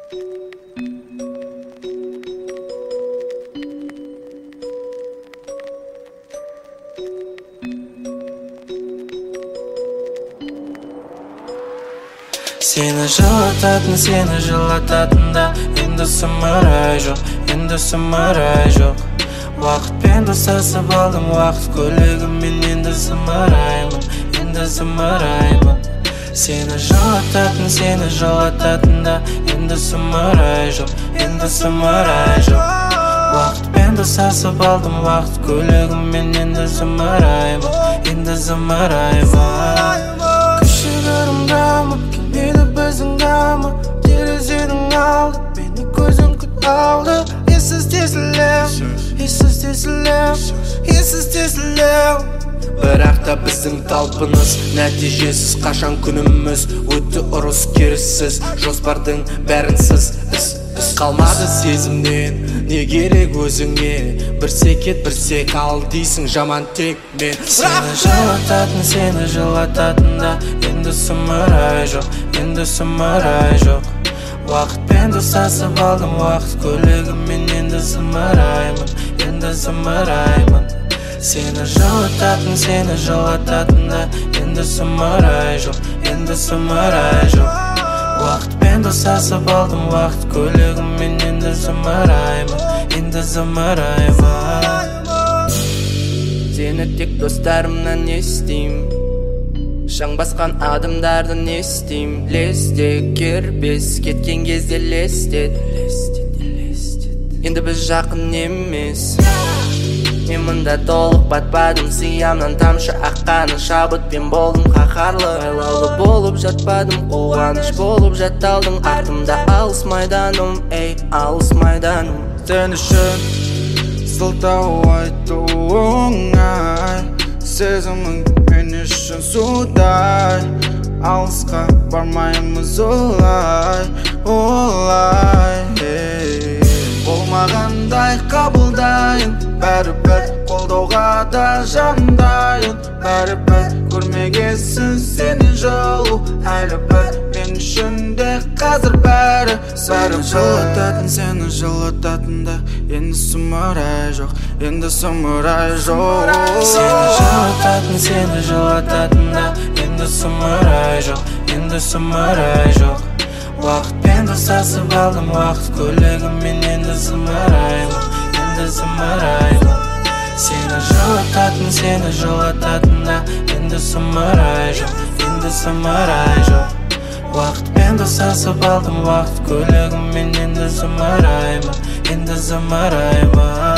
Seni жылататын, seni жылататын да енді сұмырай жоқ, енді сұмырай жоқ. Уақытпен достасып алдым, уақыт көлігімен енді зымыраймын, енді зымыраймын. Seni жылататын да енді сұмырай жоқ, енді сұмырай жоқ. Уақытпен достасып алдым, уақыт көлігімен енді зымыраймын, енді зымыраймын. Күшігірім дамып, келмейді біздің дамы. Терезенің алды, мені көзің күт алды. Ессіз тесілем. Бірақ та біздің талпыныс нәтижесіз, қашан күніміз өтті ұрыс керіссіз. Жоспардың бәрінсіз іс қалмады сезімнен. Не керек өзіңе, бірсе кет бірсе қал дейсің жаман тек мен. Сені жылататын да енді сұмырай жоқ, енді сұмырай жоқ. Уақытпен достасып алдым, уақыт көлігімен енді зымыраймын, енді зымыраймын. Seni жылататын да енді сұмырай жоқ, енді сұмырай жоқ. Уақытпен достасып алдым, уақыт көлігімен енді зымыраймын, енді зымыраймын. Сені тек достарымнан естейм, шаң басқан адамдарды не істейм. Лесте кербес, кеткен кезде лестет. Енді біз жақын емес. Мен мұнда толық батпадым, сиямнан тамшы аққаны. Шабытпен болдым қаһарлы, айлаулы болып жатпадым. Қуаныш болып жатталдың артымда. Алыс майданым, ей, алыс майданым. Сен үшін сылтау айту оңай, сезімің мен үшін судай. Алысқа бармаймыз олай, болмағандай қабылдайын. Бәрібір қолдауға да жандайын. Бәрібір көрмегесін сені жолу. Әлі бір мен үшін де қазір бәрі. Сені жылататын да енді сұмырай жоқ, енді сұмырай жоқ. Сені жылататын да енді сұмырай жоқ, енді сұмырай жоқ. Уақытпен достасып алдым, уақыт көлігімен енді зымыраймын, енді зымыраймын. Сені жылататын да енді сұмырай жоқ, енді сұмырай жоқ. Уақытпен достасып алдым, уақыт көлігімен енді зымыраймын, енді зымыраймын.